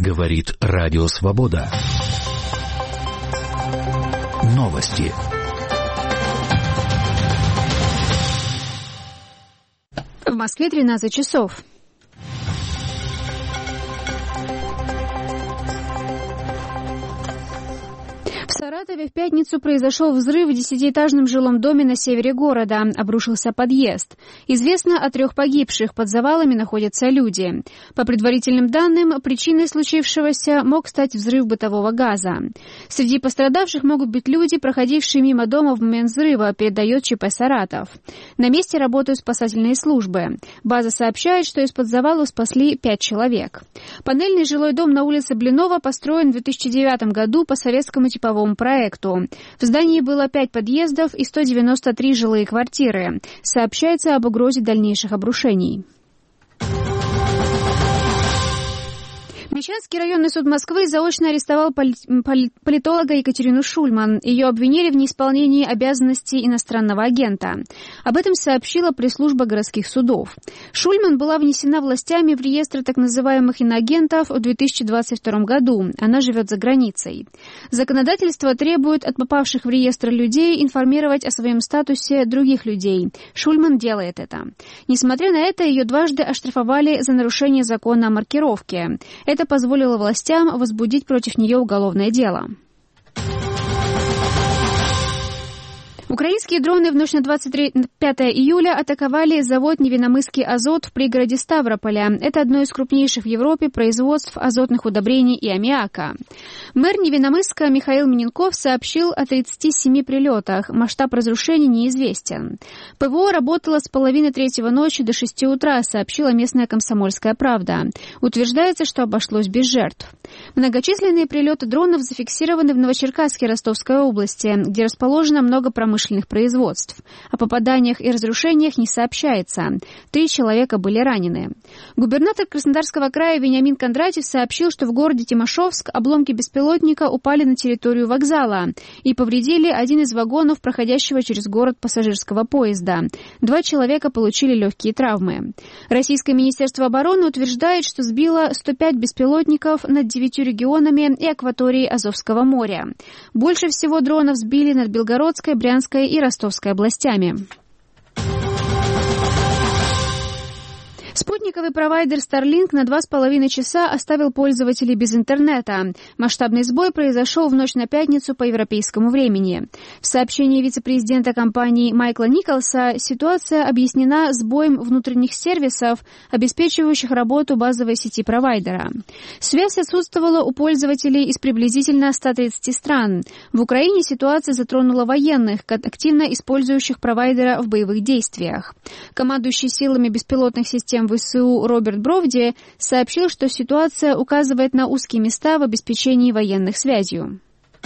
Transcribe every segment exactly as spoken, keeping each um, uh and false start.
Говорит Радио Свобода. Новости. В Москве тринадцать часов. В Саратове в пятницу произошел взрыв в десятиэтажном жилом доме на севере города. Обрушился подъезд. Известно о трех погибших. Под завалами находятся люди. По предварительным данным, причиной случившегося мог стать взрыв бытового газа. Среди пострадавших могут быть люди, проходившие мимо дома в момент взрыва, передает ЧП «Саратов». На месте работают спасательные службы. База сообщает, что из-под завала спасли пять человек. Панельный жилой дом на улице Блинова построен в две тысячи девятом году по советскому типовому проекту. В здании было пять подъездов и сто девяносто три жилые квартиры. Сообщается об угрозе дальнейших обрушений. Мещанский районный суд Москвы заочно арестовал политолога Екатерину Шульман. Ее обвинили в неисполнении обязанностей иностранного агента. Об этом сообщила пресс-служба городских судов. Шульман была внесена властями в реестр так называемых иноагентов в две тысячи двадцать втором году. Она живет за границей. Законодательство требует от попавших в реестр людей информировать о своем статусе других людей. Шульман делает это. Несмотря на это, ее дважды оштрафовали за нарушение закона о маркировке. Это позволило властям возбудить против нее уголовное дело. Украинские дроны в ночь на двадцать пятое июля атаковали завод «Невинномысский азот» в пригороде Ставрополя. Это одно из крупнейших в Европе производств азотных удобрений и аммиака. Мэр Невинномысска Михаил Миненков сообщил о тридцати семи прилетах. Масштаб разрушений неизвестен. ПВО работало с половины третьего ночи до шести утра, сообщила местная «Комсомольская правда». Утверждается, что обошлось без жертв. Многочисленные прилеты дронов зафиксированы в Новочеркасске Ростовской области, где расположено много промышленных производств. О попаданиях и разрушениях не сообщается. Три человека были ранены. Губернатор Краснодарского края Вениамин Кондратьев сообщил, что в городе Тимошевск обломки беспилотника упали на территорию вокзала и повредили один из вагонов, проходящего через город пассажирского поезда. Два человека получили легкие травмы. Российское министерство обороны утверждает, что сбило сто пять беспилотников над девятью регионами и акваторией Азовского моря. Больше всего дронов сбили над Белгородской, Брянской и Ростовской областями. Спутниковый провайдер Starlink на два с половиной часа оставил пользователей без интернета. Масштабный сбой произошел в ночь на пятницу по европейскому времени. В сообщении вице-президента компании Майкла Николса ситуация объяснена сбоем внутренних сервисов, обеспечивающих работу базовой сети провайдера. Связь отсутствовала у пользователей из приблизительно ста тридцати стран. В Украине ситуация затронула военных, активно использующих провайдера в боевых действиях. Командующий силами беспилотных систем ВСУ Роберт Бровди сообщил, что ситуация указывает на узкие места в обеспечении военных связью.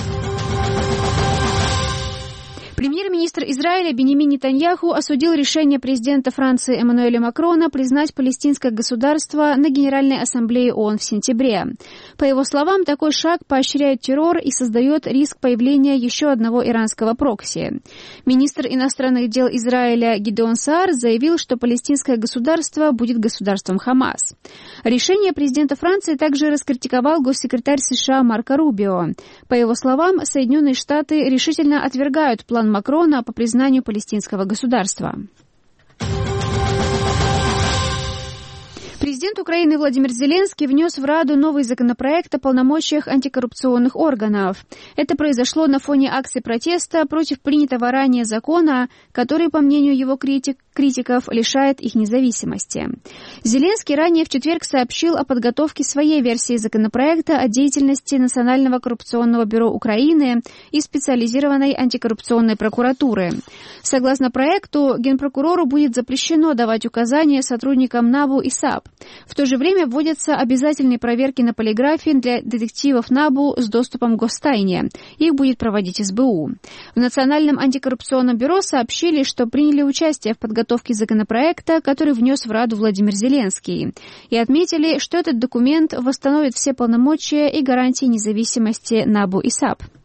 Премьер-министр Израиля Биньямин Нетаньяху осудил решение президента Франции Эммануэля Макрона признать палестинское государство на Генеральной ассамблее ООН в сентябре. По его словам, такой шаг поощряет террор и создает риск появления еще одного иранского прокси. Министр иностранных дел Израиля Гидеон Саар заявил, что палестинское государство будет государством Хамас. Решение президента Франции также раскритиковал госсекретарь США Марко Рубио. По его словам, Соединенные Штаты решительно отвергают план Макрона по признанию палестинского государства. Президент Украины Владимир Зеленский внес в Раду новый законопроект о полномочиях антикоррупционных органов. Это произошло на фоне акций протеста против принятого ранее закона, который, по мнению его критик, критиков, лишает их независимости. Зеленский ранее в четверг сообщил о подготовке своей версии законопроекта о деятельности Национального коррупционного бюро Украины и специализированной антикоррупционной прокуратуры. Согласно проекту, генпрокурору будет запрещено давать указания сотрудникам НАБУ и САП. В то же время вводятся обязательные проверки на полиграфе для детективов НАБУ с доступом к гостайне. Их будет проводить эс бэ у. В Национальном антикоррупционном бюро сообщили, что приняли участие в подготовке законопроекта, который внес в Раду Владимир Зеленский. И отметили, что этот документ восстановит все полномочия и гарантии независимости НАБУ и САП.